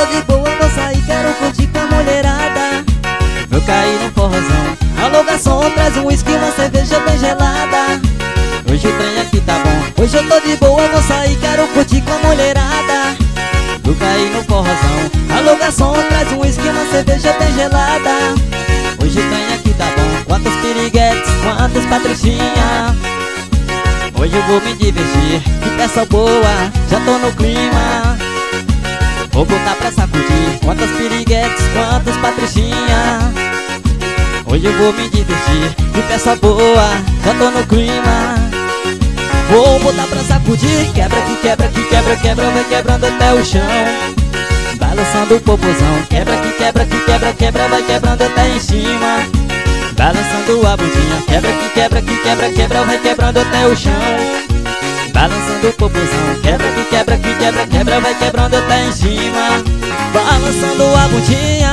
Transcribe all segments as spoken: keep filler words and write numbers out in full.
tô de boa, vou sair, quero curtir com a mulherada. Vou cair no forrozão. Alô garçom, traz um uísque, uma cerveja bem gelada. Hoje o trem aqui tá bom. Hoje eu tô de boa, vou sair, quero curtir com a mulherada. Vou cair no forrozão. Alô garçom, traz um uísque, uma cerveja bem gelada. Hoje o trem aqui tá bom. Quantos piriguetes, quantos patricinha. Hoje eu vou me divertir, que peça boa, já tô no clima. Vou botar pra sacudir. Quantas piriguetes, quantos patricinha. Hoje eu vou me divertir, que peça boa, já tô no clima. Vou botar pra sacudir. Quebra que quebra que quebra, quebra, vai quebrando até o chão. Balançando o popozão. Quebra que quebra que quebra, quebra, vai quebrando até em cima. Balançando a bundinha. Quebra que quebra que quebra, quebra, vai quebrando até o chão. Balançando o popozão. Quebra que quebra que quebra, quebra, vai quebrando até em cima. Balançando a bundinha.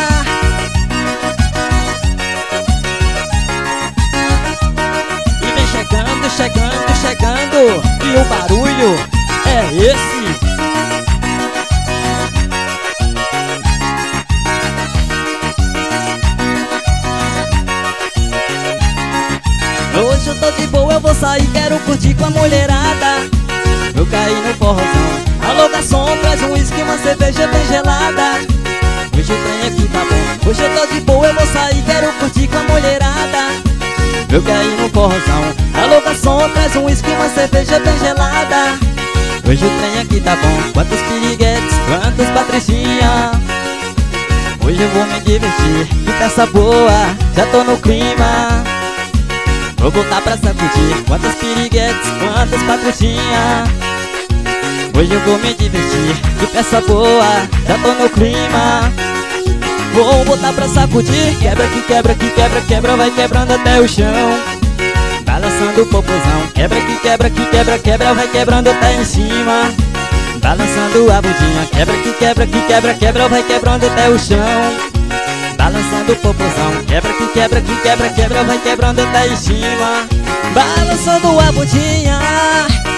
E vem chegando, chegando, chegando. E o barulho é esse. Hoje eu tô de boa, eu vou sair, quero curtir com a mulherada. Eu caí no forrozão. Alô garçom, traz um uísque, uma cerveja bem gelada. Hoje o trem aqui tá bom. Hoje eu tô de boa, eu vou sair, quero curtir com a mulherada. Eu caí no forrozão. Alô garçom, traz um uísque, uma cerveja bem gelada. Hoje o trem aqui tá bom. Quantos piriguetes, quantos patricinha. Hoje eu vou me divertir, que peça boa, já tô no clima. Vou botar pra sacudir. Quantas piriguetes, quantas patricinha. Hoje eu vou me divertir, que peça boa, já tô no clima. Vou botar pra sacudir. Quebra que quebra que quebra, quebra, vai quebrando até o chão. Balançando o popozão. Quebra que quebra que quebra, quebra, vai quebrando até em cima. Balançando a bundinha. Quebra que quebra que quebra, quebra, vai quebrando até o chão. Balançando o popozão. Quebra que quebra que quebra, quebra, vai quebrando até em cima. Balançando a bundinha.